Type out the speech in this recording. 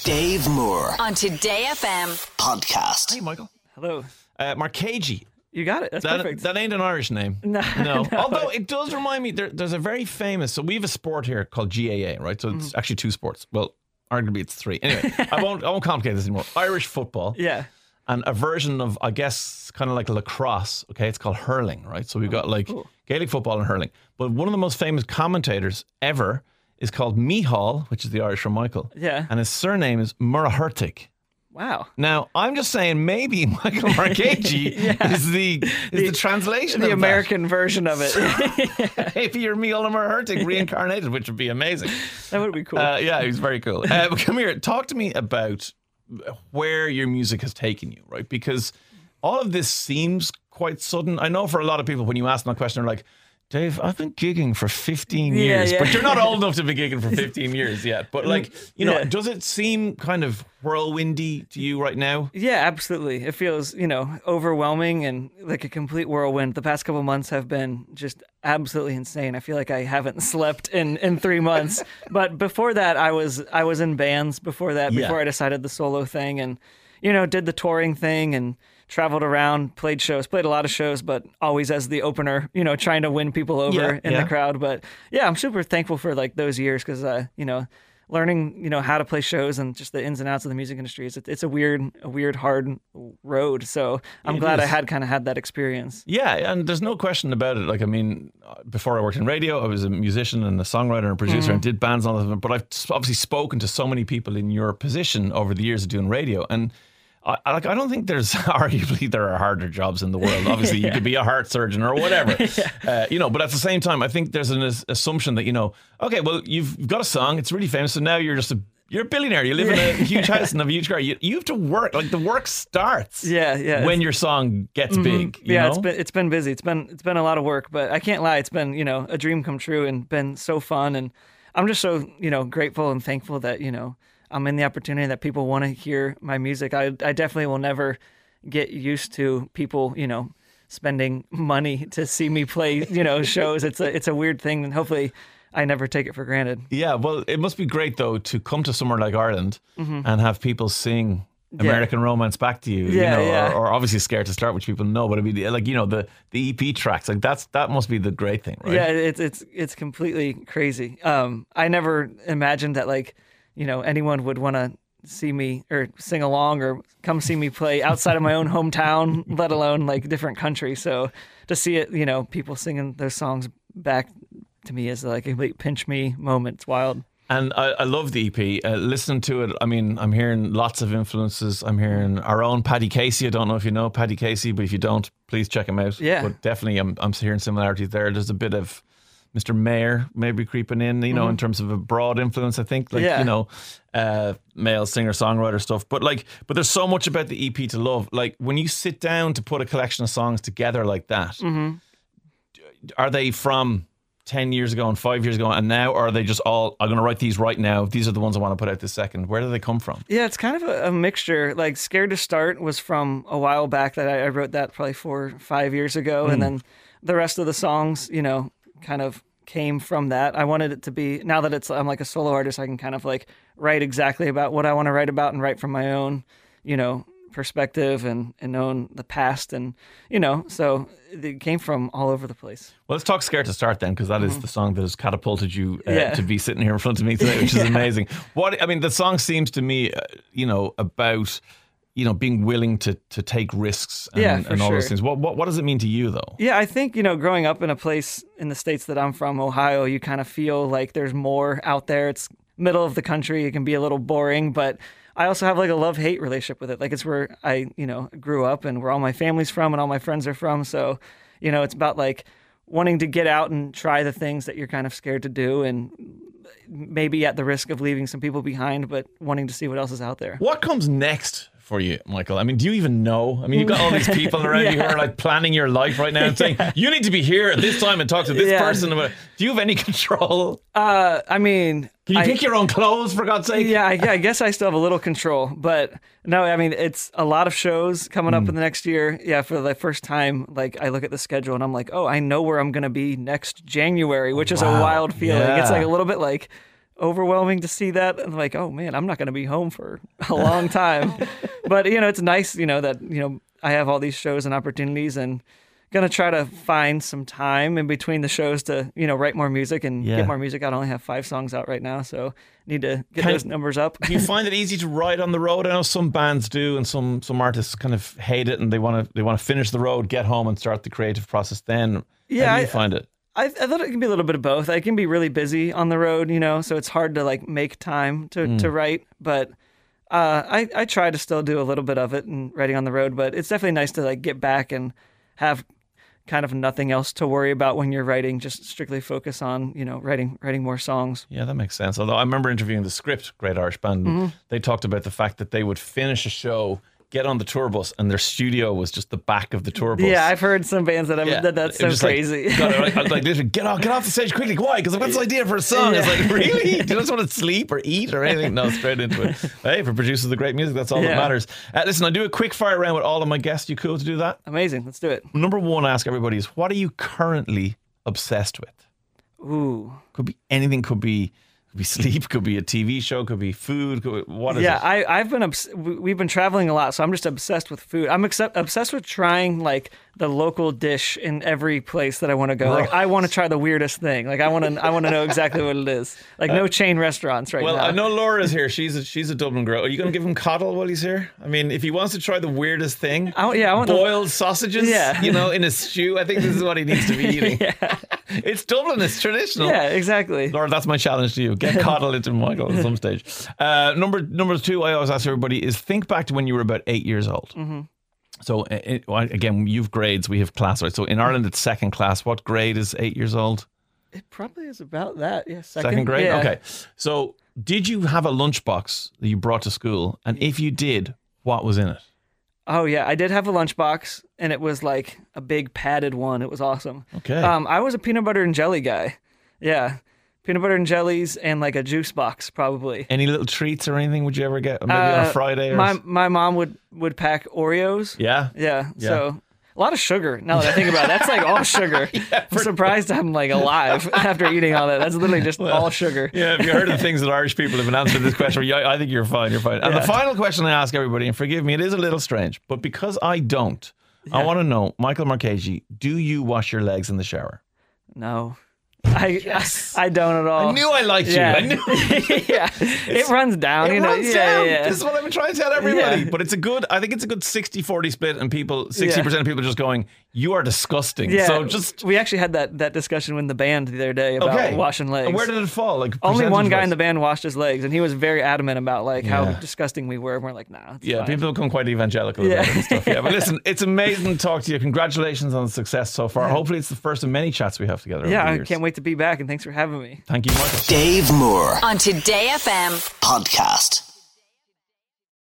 Dave Moore on Today FM podcast. Hey, Michael. Hello. Marcagey. You got it. That's perfect. That ain't an Irish name. No. Although it does remind me, there's a very famous, so we have a sport here called GAA, right? So it's actually two sports. Well, arguably it's three. Anyway, I won't complicate this anymore. Irish football. Yeah. And a version of, I guess, kind of like lacrosse. Okay, it's called hurling, right? So we've got Gaelic football and hurling. But one of the most famous commentators ever is called Mihal, which is the Irish for Michael. Yeah. And his surname is Murahurtig. Wow. Now, I'm just saying maybe Michael Marcheggi is the translation The of American version of it. that. Maybe you're Mihal Murahurtig reincarnated, which would be amazing. That would be cool. Yeah, he's very cool. But come here, talk to me about where your music has taken you, right? Because all of this seems quite sudden. I know for a lot of people, when you ask them that question, they're like, Dave, I've been gigging for 15 years, but you're not old enough to be gigging for 15 years yet. But does it seem kind of whirlwindy to you right now? Yeah, absolutely. It feels, overwhelming and like a complete whirlwind. The past couple months have been just absolutely insane. I feel like I haven't slept in 3 months. But before that, I was in bands before I decided the solo thing and, did the touring thing and traveled around, played a lot of shows, but always as the opener, trying to win people over in the crowd. But yeah, I'm super thankful for like those years because, learning, how to play shows and just the ins and outs of the music industry. It's a weird, hard road. So I'm glad I had that experience. Yeah, and there's no question about it. Like, I mean, before I worked in radio, I was a musician and a songwriter and a producer and did bands and all of them. But I've obviously spoken to so many people in your position over the years of doing radio. And I don't think there are harder jobs in the world. Obviously, you could be a heart surgeon or whatever, but at the same time, I think there's an assumption that, okay, well, you've got a song, it's really famous, so now you're a billionaire. You live in a huge house and have a huge car. You have to work. Like the work starts when your song gets big. You know? It's been busy. It's been a lot of work, but I can't lie. It's been, a dream come true and been so fun. And I'm just so, grateful and thankful that, I'm in the opportunity that people want to hear my music. I definitely will never get used to people, spending money to see me play, shows. It's a weird thing, and hopefully I never take it for granted. Yeah, well, it must be great though to come to somewhere like Ireland and have people sing American Romance back to you, or obviously Scared to Start, which people know, but I mean, like, the EP tracks, like that must be the great thing, right? Yeah, it's completely crazy. I never imagined that, like, anyone would want to see me or sing along or come see me play outside of my own hometown, let alone like different countries. So to see it, people singing those songs back to me is like a complete pinch me moment. It's wild. And I love the EP. Listening to it, I mean, I'm hearing lots of influences. I'm hearing our own Paddy Casey. I don't know if you know Paddy Casey, but if you don't, please check him out. Yeah. But definitely, I'm hearing similarities there. There's a bit of Mr. Mayer maybe creeping in, in terms of a broad influence, I think, like, male singer-songwriter stuff. But there's so much about the EP to love. Like, when you sit down to put a collection of songs together like that, are they from 10 years ago and 5 years ago and now, or are they just all, I'm going to write these right now, these are the ones I want to put out this second? Where do they come from? Yeah, it's kind of a mixture. Like, Scared to Start was from a while back that I wrote that probably 4 or 5 years ago. And then the rest of the songs, kind of came from that. I wanted it to be, now that I'm like a solo artist, I can kind of like write exactly about what I want to write about and write from my own, perspective and own the past. And, so it came from all over the place. Well, let's talk Scared to Start then, because that is the song that has catapulted you to be sitting here in front of me today, which is amazing. The song seems to me, about being willing to take risks and all those things. What does it mean to you, though? Yeah, I think, growing up in a place in the States that I'm from, Ohio, you kind of feel like there's more out there. It's middle of the country. It can be a little boring, but I also have like a love-hate relationship with it. Like, it's where I, grew up and where all my family's from and all my friends are from. So, it's about like wanting to get out and try the things that you're kind of scared to do, and maybe at the risk of leaving some people behind, but wanting to see what else is out there. What comes next for you, Michael? I mean, do you even know? I mean, you've got all these people around you who are like planning your life right now and saying, you need to be here at this time and talk to this person. Do you have any control? Can you pick your own clothes, for God's sake? Yeah, I guess I still have a little control, but no, it's a lot of shows coming up in the next year. Yeah, for the first time, like, I look at the schedule and I'm like, oh, I know where I'm going to be next January, which is a wild feeling. Yeah. It's like a little bit like overwhelming to see that. And like, oh man, I'm not going to be home for a long time. But, it's nice, that, I have all these shows and opportunities, and going to try to find some time in between the shows to, write more music and get more music out. I only have 5 songs out right now, so need to get those numbers up. Do you find it easy to write on the road? I know some bands do, and some artists kind of hate it, and they want to finish the road, get home, and start the creative process then. Yeah, How do you find it? I thought it can be a little bit of both. I can be really busy on the road, so it's hard to like make time to write, but I try to still do a little bit of it and writing on the road, but it's definitely nice to like get back and have kind of nothing else to worry about when you're writing, just strictly focus on, writing more songs. Yeah, that makes sense. Although I remember interviewing The Script, great Irish band, and they talked about the fact that they would finish a show, get on the tour bus, and their studio was just the back of the tour bus. Yeah, I've heard some bands that's so crazy. Literally, get off the stage quickly. Why? Because I've got this idea for a song. It's like, really? Do you just want to sleep or eat or anything? No, straight into it. Hey, for producers of great music, that's all that matters. Listen, I do a quick fire round with all of my guests. You cool to do that? Amazing. Let's do it. Number one, I ask everybody is, what are you currently obsessed with? Ooh. Could be anything. Could be sleep, could be a TV show, could be food. What is it? I've been we've been traveling a lot, so I'm just obsessed with food. I'm obsessed with trying like the local dish in every place that I want to go. Like I want to try the weirdest thing. Like I want to know exactly what it is. Like no chain restaurants right now. Well, I know Laura's here. She's a Dublin girl. Are you going to give him coddle while he's here? I mean, if he wants to try the weirdest thing, I want boiled sausages. Yeah. In a stew. I think this is what he needs to be eating. Yeah. It's Dublin. It's traditional. Yeah, exactly. Laura, that's my challenge to you. Get coddle into Michael at some stage. Number 2, I always ask everybody is think back to when you were about 8 years old. Mm-hmm. So again, you've grades, we have class, right? So in Ireland, it's second class. What grade is 8 years old? It probably is about that. Yeah, second grade. Yeah. Okay. So did you have a lunchbox that you brought to school? And if you did, what was in it? Oh yeah, I did have a lunchbox, and it was like a big padded one. It was awesome. Okay. I was a peanut butter and jelly guy. Yeah. Peanut butter and jellies and like a juice box, probably. Any little treats or anything would you ever get? Maybe on a Friday? Or my mom would pack Oreos. Yeah. So a lot of sugar. Now that I think about it, that's like all sugar. I'm surprised I'm like alive after eating all that. That's literally just all sugar. Yeah, have you heard of the things that Irish people have been answering this question? I think you're fine. And the final question I ask everybody, and forgive me, it is a little strange, but because I don't, I want to know, Michael Marchese, do you wash your legs in the shower? No. I don't at all. I knew I liked you. I knew. It runs down. It runs down. Yeah. This is what I've been trying to tell everybody. But I think it's a good 60-40 split, and 60% of people are just going, you are disgusting. Yeah. So we actually had that discussion in the band the other day about washing legs. And where did it fall? Like only one guy in the band washed his legs, and he was very adamant about like how disgusting we were. And we're like, nah. It's fine. People become quite evangelical about it and stuff. Yeah, but listen, it's amazing to talk to you. Congratulations on the success so far. Hopefully, it's the first of many chats we have together. Yeah, I can't wait to be back, and thanks for having me. Thank you, Michael. Dave Moore on Today FM podcast.